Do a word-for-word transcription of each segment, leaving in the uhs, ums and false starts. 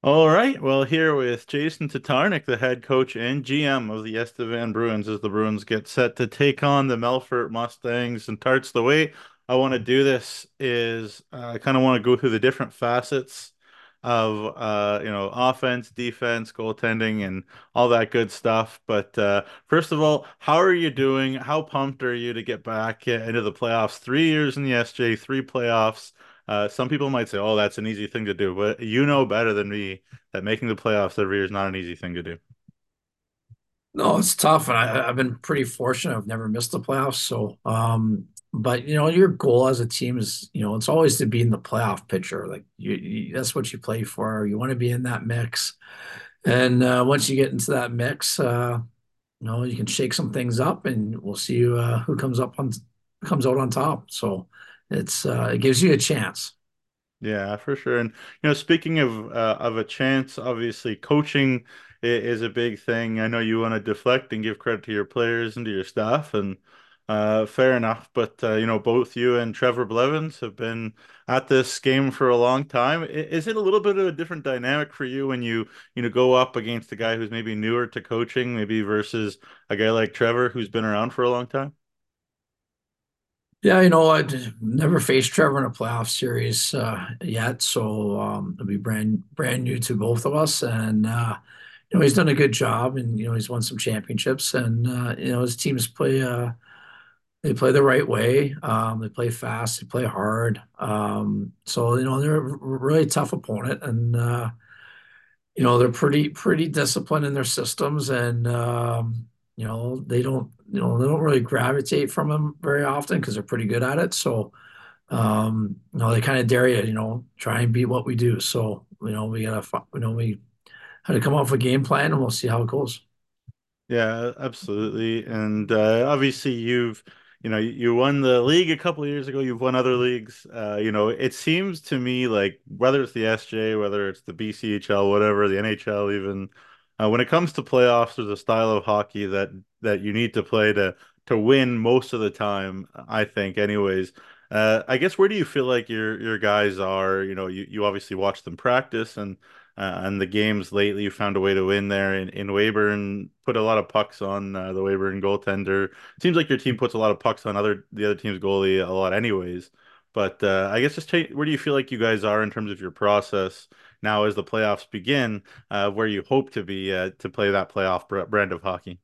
All right. Well, here with Jason Tatarnik, the head coach and G M of the Estevan Bruins, as the Bruins get set to take on the Melfort Mustangs and Tarts. The way I want to do this is uh, I kind of want to go through the different facets of uh, you know, offense, defense, goaltending, and all that good stuff. But uh, first of all, how are you doing? How pumped are you to get back uh, into the playoffs? Three years in the S J, three playoffs. Uh, some people might say, "Oh, that's an easy thing to do," but you know better than me that making the playoffs every year is not an easy thing to do. No, it's tough, and I, I've been pretty fortunate. I've never missed the playoffs. So, um, but you know, your goal as a team is, you know, it's always to be in the playoff picture. Like you, you that's what you play for. You want to be in that mix, and uh, once you get into that mix, uh, you know, you can shake some things up, and we'll see uh, who comes up on comes out on top. So, it's uh, it gives you a chance. Yeah, for sure. And you know, speaking of uh, of a chance, obviously coaching i- is a big thing. I know you want to deflect and give credit to your players and to your staff, and uh, fair enough. But uh, you know, both you and Trevor Blevins have been at this game for a long time. I- Is it a little bit of a different dynamic for you when you you know go up against a guy who's maybe newer to coaching, maybe versus a guy like Trevor who's been around for a long time? Yeah, you know, I'd never faced Trevor in a playoff series uh, yet, so um, it'll be brand brand new to both of us. And uh, you know, he's done a good job, and you know, he's won some championships, and uh, you know, his teams play uh, they play the right way. Um, they play fast, they play hard. Um, so you know, they're a really tough opponent, and uh, you know, they're pretty pretty disciplined in their systems, and um, you know, they don't you know they don't really gravitate from them very often because they're pretty good at it. So um, you know, they kind of dare you, you know, try and beat what we do. So, you know, we gotta, you know, we had to come up with a game plan and we'll see how it goes. Yeah, absolutely. And uh, obviously you've, you know, you won the league a couple of years ago. You've won other leagues. Uh, you know, it seems to me like whether it's the S J, whether it's the B C H L, whatever, the N H L even, uh, when it comes to playoffs, there's a style of hockey that that you need to play to to win most of the time, I think anyways. Uh, I guess where do you feel like your your guys are? You know, you, you obviously watch them practice and uh, and the games lately, you found a way to win there in, in Weyburn, put a lot of pucks on uh, the Weyburn goaltender. Seems like your team puts a lot of pucks on other the other team's goalie a lot anyways. But uh, I guess just take, where do you feel like you guys are in terms of your process now as the playoffs begin, uh, where you hope to be uh, to play that playoff br brand of hockey?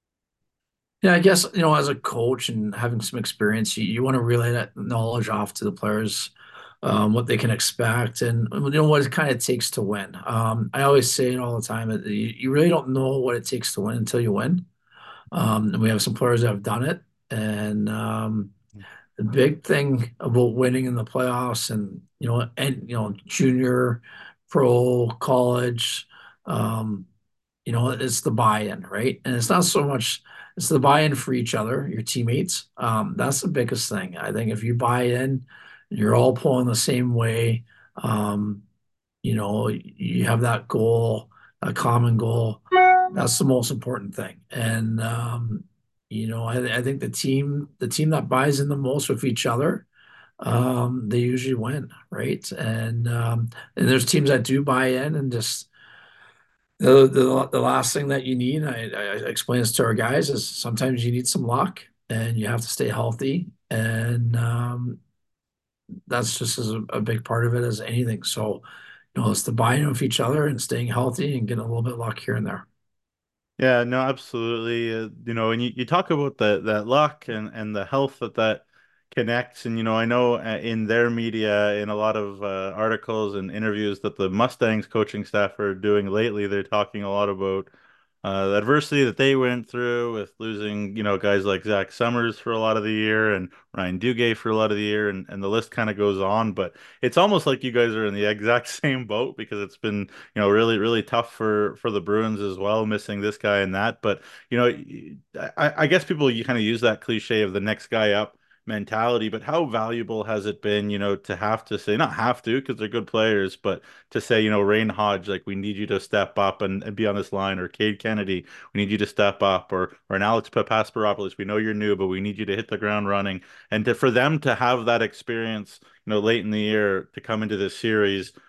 Yeah, I guess, you know, as a coach and having some experience, you, you want to relay that knowledge off to the players, um, what they can expect and, you know, what it kind of takes to win. Um, I always say it all the time that you, you really don't know what it takes to win until you win. Um, and we have some players that have done it. And, um, the big thing about winning in the playoffs and you know and you know junior pro college um you know it's the buy-in, right? And it's not so much it's the buy-in for each other, your teammates. Um that's the biggest thing. I think if you buy in, you're all pulling the same way. um you know you have that goal, a common goal. That's the most important thing. And um, you know, I, I think the team, the team that buys in the most with each other, um, they usually win, right? And um, and there's teams that do buy in and just the the, the last thing that you need, I, I explain this to our guys, is sometimes you need some luck and you have to stay healthy, and um, that's just as a, a big part of it as anything. So, you know, it's the buying with each other and staying healthy and getting a little bit of luck here and there. Yeah, no, absolutely. Uh, you know, and you, you talk about the that luck and and the health that that connects, and you know, I know uh, in their media, in a lot of uh, articles and interviews that the Mustangs coaching staff are doing lately, they're talking a lot about uh, the adversity that they went through with losing, you know, guys like Zach Summers for a lot of the year and Ryan Duguay for a lot of the year, and, and the list kind of goes on. But it's almost like you guys are in the exact same boat because it's been, you know, really, really tough for for the Bruins as well, missing this guy and that. But you know, I, I guess people you kind of use that cliche of the next guy up mentality, but how valuable has it been, you know, to have to say, not have to, because they're good players, but to say, you know, Rain Hodge, like we need you to step up and, and be on this line, or Cade Kennedy, we need you to step up, or or an Alex Papasparopoulos, we know you're new, but we need you to hit the ground running. And to for them to have that experience, you know, late in the year to come into this series,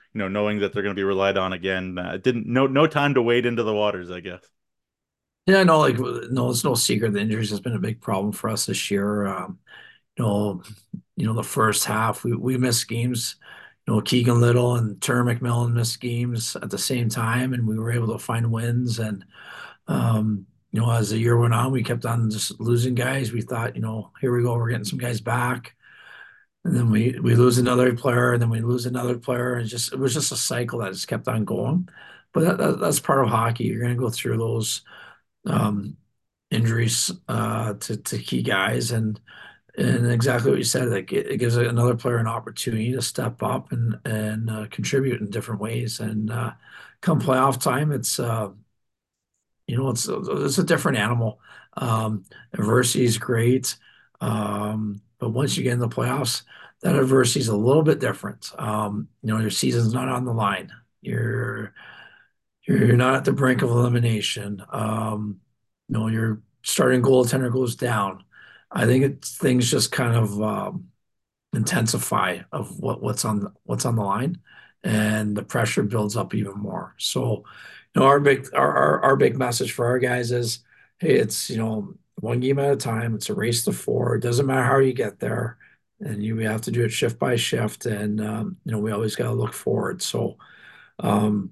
you know, knowing that they're going to be relied on again. Uh, didn't no no time to wade into the waters, I guess. Yeah, no, like no, it's no secret. The injuries has been a big problem for us this year. Um, you know, you know, the first half we we missed games. You know, Keegan Little and Terry McMillan missed games at the same time, and we were able to find wins. And um, you know, as the year went on, we kept on just losing guys. We thought, you know, here we go, we're getting some guys back, and then we we lose another player, and then we lose another player, and it just it was just a cycle that just kept on going. But that, that, that's part of hockey. You're going to go through those um, injuries uh, to to key guys, and and exactly what you said, like it, it gives another player an opportunity to step up and and uh, contribute in different ways. And uh, come playoff time, it's uh, you know it's it's a different animal. Um, Adversity is great, um, but once you get in the playoffs, that adversity is a little bit different. Um, you know, your season's not on the line. You're you're not at the brink of elimination. Um, you know, your starting goaltender goes down. I think it's things just kind of um, intensify of what what's on what's on the line, and the pressure builds up even more. So, you know, our big our our, our big message for our guys is, hey, it's you know one game at a time. It's a race to four. It doesn't matter how you get there, and you have to do it shift by shift. And um, you know, we always got to look forward. So. Um,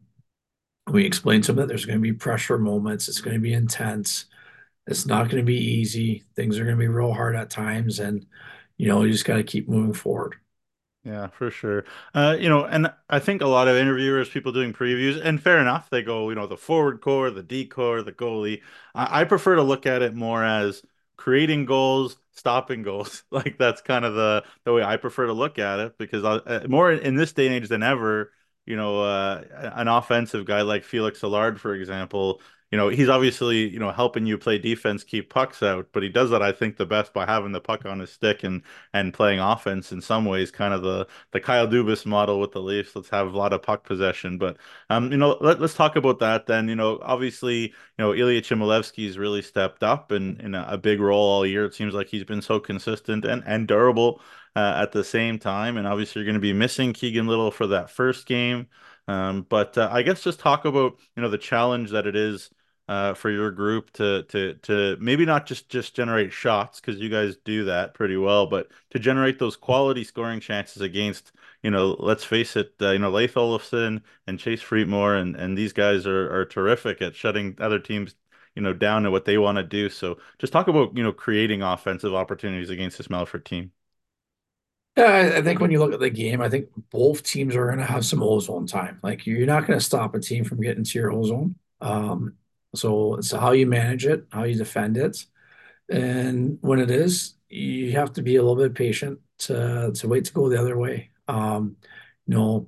we explained to them that there's going to be pressure moments. It's going to be intense. It's not going to be easy. Things are going to be real hard at times. And, you know, you just got to keep moving forward. Yeah, for sure. Uh, you know, and I think a lot of interviewers, people doing previews, and fair enough, they go, you know, the forward core, the D core, the goalie. I, I prefer to look at it more as creating goals, stopping goals. Like that's kind of the the way I prefer to look at it because I, uh, more in this day and age than ever, you know, uh, an offensive guy like Felix Allard, for example, you know, he's obviously, you know, helping you play defense, keep pucks out, but he does that, I think, the best by having the puck on his stick and and playing offense in some ways, kind of the the Kyle Dubas model with the Leafs. Let's have a lot of puck possession. But um, you know, let, let's talk about that then. You know, obviously, you know, Ilya Chmielewski's really stepped up in in a, a big role all year. It seems like he's been so consistent and and durable uh, at the same time. And obviously, you're going to be missing Keegan Little for that first game. Um, but uh, I guess just talk about, you know, the challenge that it is uh, for your group to to to maybe not just just generate shots because you guys do that pretty well, but to generate those quality scoring chances against, you know, let's face it, uh, you know, Leif Olofsson and Chase Freetmore and and these guys are are terrific at shutting other teams, you know, down to what they want to do. So just talk about, you know, creating offensive opportunities against this Melfort team. Yeah, I, I think when you look at the game, I think both teams are going to have some ozone time. Like you're not going to stop a team from getting to your ozone. Um, so it's how you manage it, how you defend it. And when it is, you have to be a little bit patient to to wait to go the other way. Um, you know,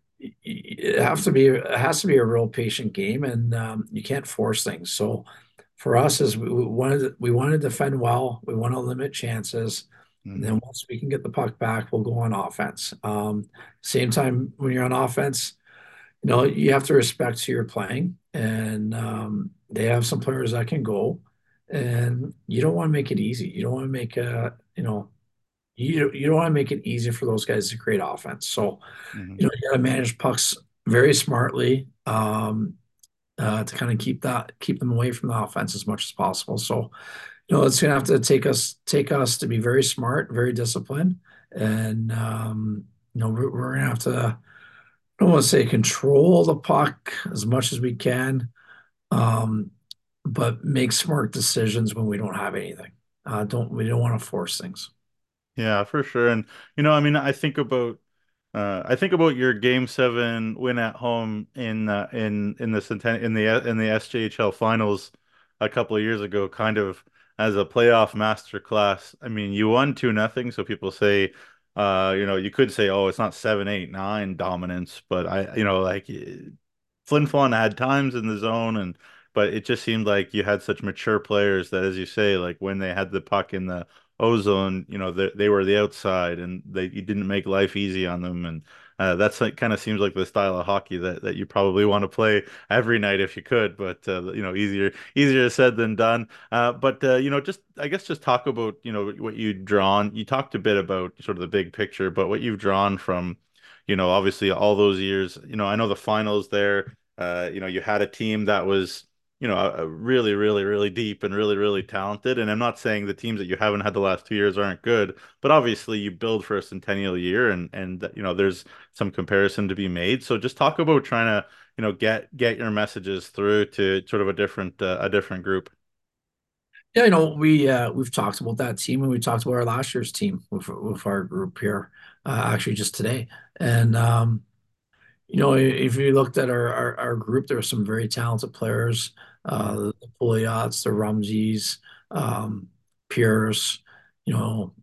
it has to be it has to be a real patient game, and um, you can't force things. So for us, is we, we wanted we want to defend well, we want to limit chances, and Hmm. then once we can get the puck back, we'll go on offense. Um, same time when you're on offense, you know you have to respect who you're playing, and um, they have some players that can go, and you don't want to make it easy. You don't want to make a you know you you don't want to make it easy for those guys to create offense. So Hmm. you know, you got to manage pucks very smartly um, uh, to kind of keep that keep them away from the offense as much as possible. So, you know, it's gonna have to take us take us to be very smart, very disciplined, and um, you know, we're, we're gonna have to I don't want to say control the puck as much as we can, um, but make smart decisions when we don't have anything. Uh, don't we don't want to force things. Yeah, for sure. And you know, I mean, I think about uh I think about your game seven win at home in uh, in in the centen in the in the S J H L finals a couple of years ago, kind of as a playoff masterclass. I mean, you won two nothing, so people say uh, you know, you could say, oh, it's not seven, eight, nine dominance, but I, you know, like Flin Flon had times in the zone and but it just seemed like you had such mature players that as you say, like when they had the puck in the ozone, you know, they they were the outside and they you didn't make life easy on them and uh, that's like kind of seems like the style of hockey that that you probably want to play every night if you could, but uh, you know, easier easier said than done. Uh, but uh, you know, just I guess just talk about, you know, what you've drawn. You talked a bit about sort of the big picture, but what you've drawn from you know, obviously all those years, you know, I know the finals there, uh, you know, you had a team that was, you know, a, a really, really, really deep and really, really talented. And I'm not saying the teams that you haven't had the last two years aren't good, but obviously you build for a centennial year, and and you know, there's some comparison to be made. So just talk about trying to, you know, get get your messages through to sort of a different uh, a different group. Yeah, you know, we uh, we've talked about that team, and we talked about our last year's team with with our group here, uh, actually just today. And um, you know, if you looked at our our, our group, there were some very talented players, uh, Mm, the Pouliot's, the Rumsies, um, Pierce, you know,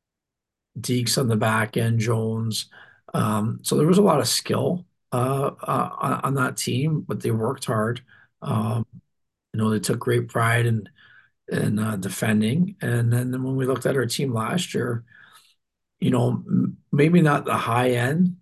Deeks on the back end, Jones. Um, so there was a lot of skill uh, uh, on, on that team, but they worked hard. mm, Um, you know, they took great pride in in uh, defending. And then when we looked at our team last year, you know, m- maybe not the high end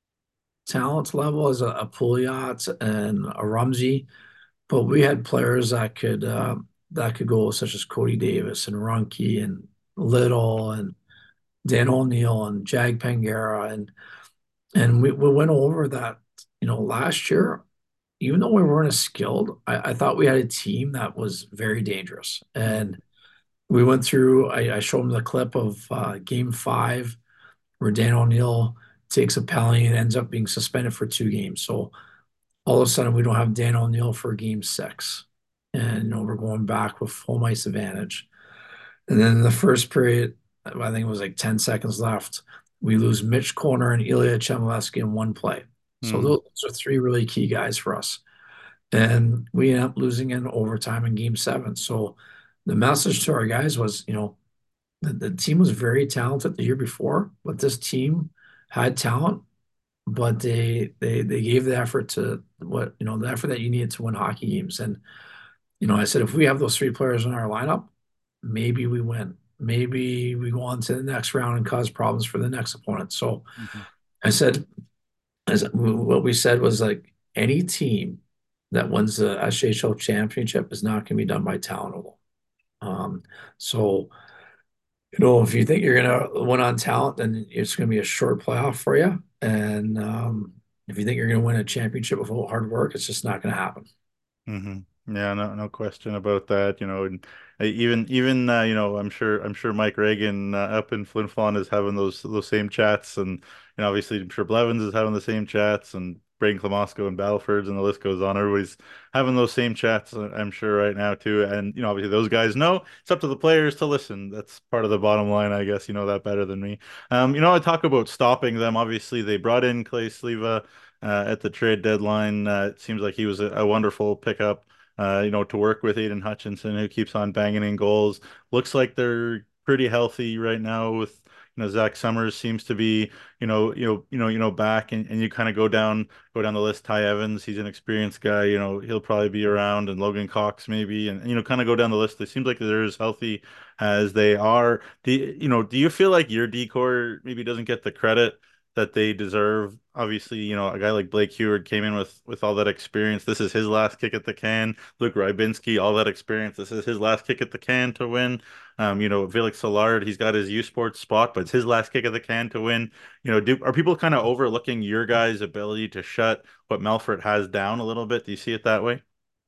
talent level as a, a Pouliot and a Rumsey, but we had players that could uh, that could go, such as Cody Davis and Runke and Little and Dan O'Neill and Jag Pangera, and and we, we went over that, you know, last year. Even though we weren't as skilled, I, I thought we had a team that was very dangerous. mm, And we went through, I, I showed him the clip of uh, game five where Dan O'Neill takes a penalty and ends up being suspended for two games. So all of a sudden, we don't have Dan O'Neill for game six. And, you know, we're going back with home ice advantage. And then in the first period, I think it was like ten seconds left, we lose Mitch Corner and Ilya Chmelevsky in one play. So mm, those are three really key guys for us. And we end up losing in overtime in game seven. So the message to our guys was, you know, the, the team was very talented the year before, but this team had talent, but they they they gave the effort to what, you know, the effort that you needed to win hockey games. And, you know, I said, if we have those three players in our lineup, maybe we win. Maybe we go on to the next round and cause problems for the next opponent. So mhm, I said, as what we said was like any team that wins the S H L championship is not going to be done by talent alone. Um, so you know, if you think you're gonna win on talent, then it's gonna be a short playoff for you. And um, if you think you're gonna win a championship with hard work, it's just not gonna happen. mhm. Yeah, no, no question about that. You know, and uh, even even uh, you know, I'm sure I'm sure Mike Reagan uh, up in Flin Flon is having those those same chats, and you know, obviously I'm sure Blevins is having the same chats, and Braden Klamosko and Battlefords, and the list goes on. Everybody's having those same chats, uh, I'm sure right now too. And you know, obviously those guys know it's up to the players to listen. That's part of the bottom line, I guess. You know that better than me. Um, you know, I talk about stopping them. Obviously, they brought in Clay Sleva uh, at the trade deadline. Uh, it seems like he was a, a wonderful pickup. Uh, you know, to work with Aiden Hutchinson, who keeps on banging in goals. Looks like they're pretty healthy right now with, you know, Zach Summers seems to be, you know, you know, you know, you know, back, and, and you kind of go down go down the list. Ty Evans, he's an experienced guy, you know, he'll probably be around, and Logan Cox maybe, and you know, kind of go down the list. It seems like they're as healthy as they are. Do you, you know, do you feel like your decor maybe doesn't get the credit that they deserve? Obviously, you know, a guy like Blake Heward came in with with all that experience. This is his last kick at the can. Luke Rybinski, all that experience. This is his last kick at the can to win. Um, you know, Felix Sollard, he's got his U Sports spot, but it's his last kick at the can to win. You know, do are people kind of overlooking your guys' ability to shut what Melfort has down a little bit? Do you see it that way?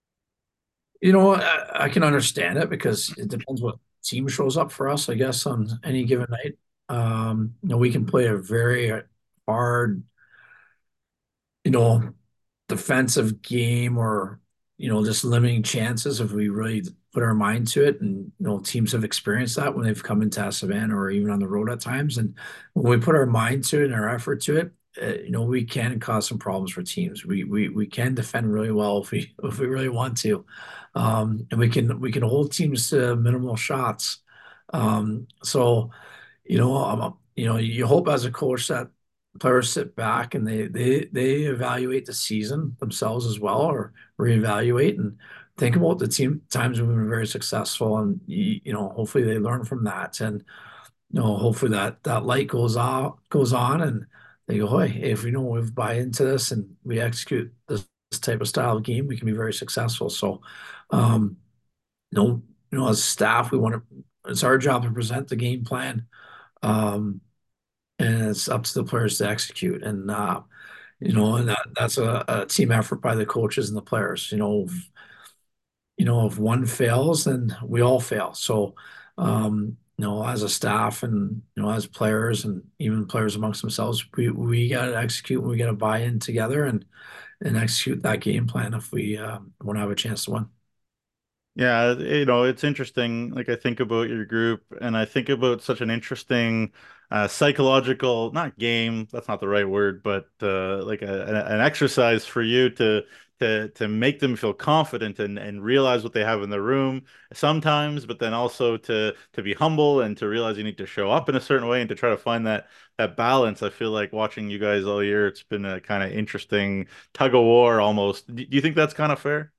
You know, I, I can understand it because it depends what team shows up for us, I guess, on any given night. Um, you know, we can play a very hard, you know, defensive game, or, you know, just limiting chances if we really put our mind to it. And, you know, teams have experienced that when they've come into Savannah or even on the road at times. And when we put our mind to it and our effort to it, uh, you know, we can cause some problems for teams. We we we can defend really well if we if we really want to, um, and we can we can hold teams to minimal shots. Um, so you know, um, you know, you hope as a coach that players sit back and they they they evaluate the season themselves as well, or reevaluate and think about the team times we've been very successful, and you, you know, hopefully they learn from that, and you know, hopefully that that light goes on goes on, and they go, hey, if we know we buy into this and we execute this, this type of style of game, we can be very successful. So, um, you know, you know, as staff, we want to. It's our job to present the game plan, um, and it's up to the players to execute. And uh, you know, and that, that's a, a team effort by the coaches and the players. You know, if, you know, if one fails, then we all fail. So, um, you know, as a staff and you know, as players and even players amongst themselves, we we got to execute. We got to buy in together and and execute that game plan if we uh, want to have a chance to win. Yeah, you know, it's interesting. Like I think about your group and I think about such an interesting uh psychological, not game, that's not the right word, but uh like a, an exercise for you to to to make them feel confident and and realize what they have in the room sometimes, but then also to to be humble and to realize you need to show up in a certain way and to try to find that that balance. I feel like watching you guys all year, it's been a kind of interesting tug of war almost. Do you think that's kind of fair?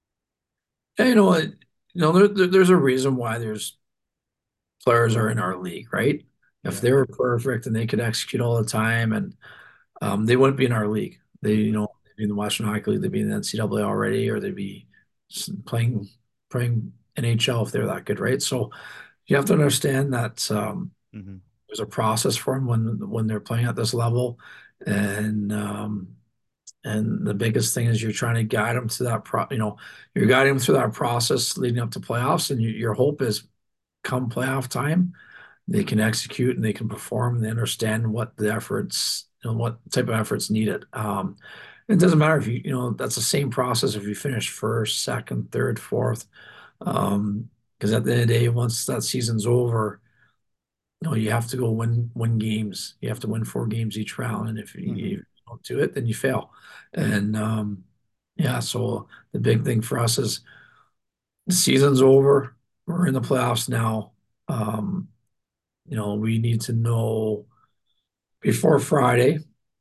And, you know what? You know, there, there- there's a reason why there's players are in our league, right? If Yeah. they were perfect and they could execute all the time, and um, they wouldn't be in our league. They, you Hmm. know, they'd be in the Western Hockey League, they'd be in the N C double A already, or they'd be playing playing N H L if they're that good, right? So you have to understand that um, Hmm. there's a process for them when when they're playing at this level, and um, and the biggest thing is you're trying to guide them to that pro, you know, you're guiding them through that process leading up to playoffs, and you, your hope is come playoff time they can execute and they can perform and they understand what the efforts, you know, what type of efforts needed. Um, it doesn't matter if you, you know, that's the same process if you finish first, second, third, fourth. Um, because at the end of the day, once that season's over, you know, you have to go win win games. You have to win four games each round. And if you, Hmm. you don't do it, then you fail. And um, yeah, so the big thing for us is the season's over. We're in the playoffs now. Um, you know, we need to know before Friday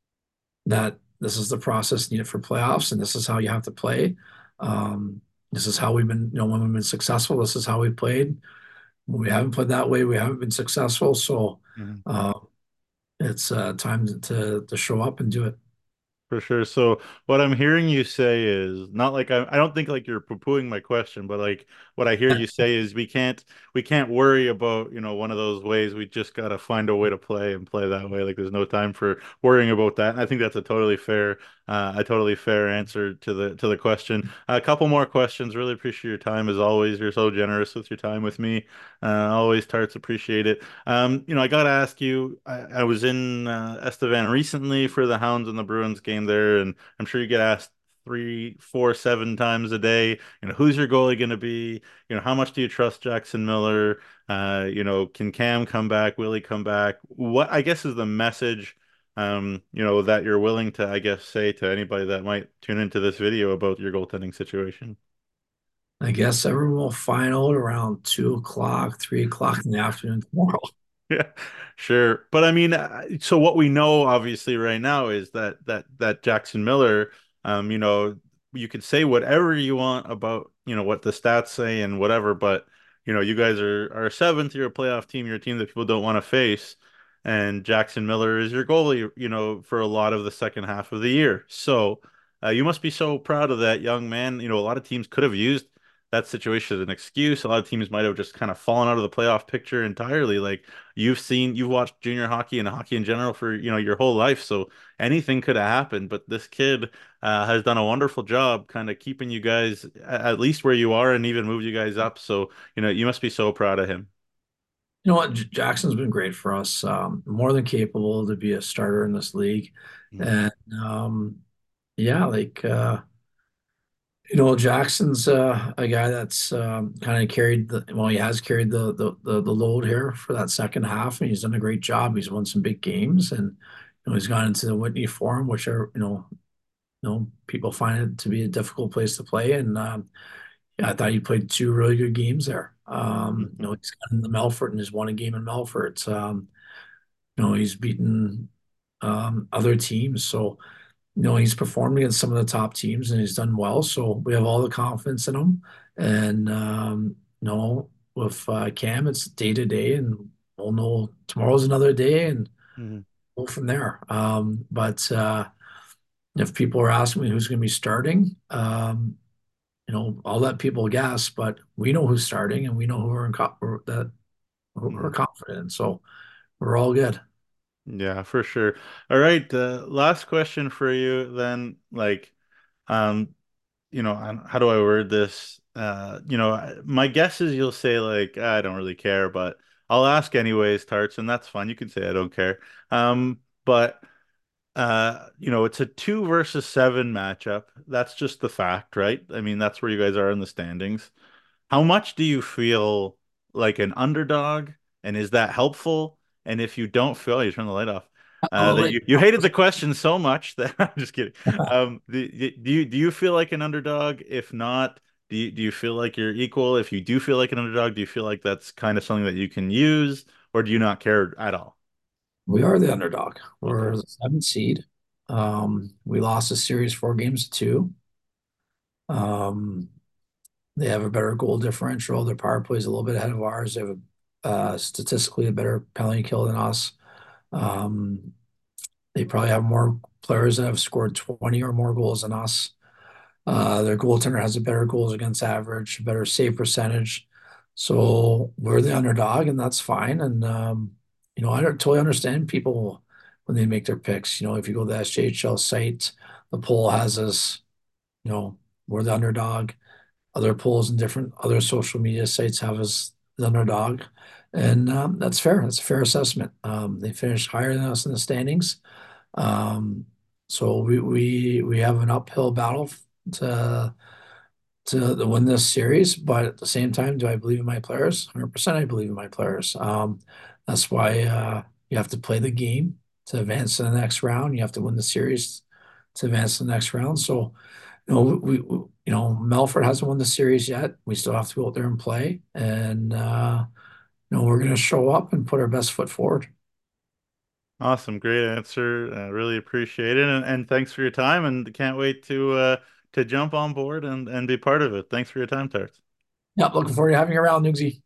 that this is the process needed for playoffs and this is how you have to play. Um, this is how we've been, you know, when we've been successful, this is how we played. When we haven't played that way, we haven't been successful. So Hmm. uh, it's uh, time to, to show up and do it. For sure. So what I'm hearing you say is not like I, I don't think like you're poo-pooing my question, but like what I hear you say is we can't we can't worry about, you know, one of those ways. We just gotta find a way to play and play that way. Like there's no time for worrying about that. And I think that's a totally fair uh, a totally fair answer to the to the question. A couple more questions. Really appreciate your time as always. You're so generous with your time with me. Uh, always tarts appreciate it. Um, you know, I got to ask you, I, I was in uh, Estevan recently for the Hounds and the Bruins game there, and I'm sure you get asked three, four, seven times a day, you know, who's your goalie going to be? You know, how much do you trust Jackson Miller? Uh, you know, can Cam come back? Will he come back? What I guess is the message, um, you know, that you're willing to, I guess, say to anybody that might tune into this video about your goaltending situation? I guess everyone will find out around two o'clock, three o'clock in the afternoon tomorrow. Yeah, sure. But I mean, uh, so what we know obviously right now is that that that Jackson Miller, um, you know, you could say whatever you want about, you know, what the stats say and whatever, but you know, you guys are are seventh, you're a playoff team, you're a team that people don't want to face, and Jackson Miller is your goalie, you know, for a lot of the second half of the year. So, uh, you must be so proud of that young man. You know, a lot of teams could have used that situation as an excuse. A lot of teams might have just kind of fallen out of the playoff picture entirely. Like you've seen, you've watched junior hockey and hockey in general for, you know, your whole life. So anything could have happened. But this kid uh, has done a wonderful job kind of keeping you guys a- at least where you are and even moved you guys up. So, you know, you must be so proud of him. You know what? J- Jackson's been great for us. Um, more than capable to be a starter in this league. Mm, And um, yeah, like uh, you know, Jackson's uh, a guy that's um, kind of carried the well, he has carried the, the the the load here for that second half, and he's done a great job. He's won some big games, and you know, he's gone into the Whitney Forum, which are you know, you know, people find it to be a difficult place to play, and um, yeah, I thought he played two really good games there. Um, you mhm, know, he's gone into Melfort and has won a game in Melfort. Um, you know, he's beaten um, other teams, so you know, he's performed against some of the top teams and he's done well. So we have all the confidence in him. And, um, you know, with uh, Cam, it's day to day and we'll know tomorrow's another day and mhm, go from there. Um, but uh, if people are asking me who's going to be starting, um, you know, I'll let people guess, but we know who's starting and we know who we're in co- that who we're mhm. confident in. So we're all good. Yeah, for sure. All right, uh, last question for you then. Like, um, you know, I- how do I word this? Uh, you know, I- my guess is you'll say like, I don't really care, but I'll ask anyways, Tarts, and that's fine. You can say I don't care. Um, but uh, you know, it's a two versus seven matchup. That's just the fact, right? I mean, that's where you guys are in the standings. How much do you feel like an underdog, and is that helpful? And if you don't feel, you turn the light off. Uh, Oh, that right. you, you hated the question so much that I'm just kidding. Um, do, do you do you feel like an underdog? If not, do you do you feel like you're equal? If you do feel like an underdog, do you feel like that's kind of something that you can use, or do you not care at all? We are the underdog. Okay. We're the seventh seed. Um, we lost a series four games to two. Um, they have a better goal differential. Their power play is a little bit ahead of ours. They have a, uh, statistically a better penalty kill than us. Um, they probably have more players that have scored twenty or more goals than us. Uh, their goaltender has a better goals against average, better save percentage. So we're the underdog, and that's fine. And um, you know, I don't totally understand people when they make their picks. You know, if you go to the S J H L site, the poll has us, you know, we're the underdog. Other polls and different other social media sites have us the underdog, and um, that's fair. That's a fair assessment. Um, they finished higher than us in the standings, um, so we we we have an uphill battle to to, to win this series. But at the same time, do I believe in my players? one hundred percent I believe in my players. Um, that's why uh, you have to play the game to advance to the next round. You have to win the series to advance to the next round. So, you know, we, we you know, Melfort hasn't won the series yet. We still have to go out there and play, and uh, you know, we're going to show up and put our best foot forward. Awesome, great answer. Uh, really appreciate it, and, and thanks for your time. And can't wait to uh, to jump on board and and be part of it. Thanks for your time, Tart. Yeah, looking forward to having you around, Nugsy.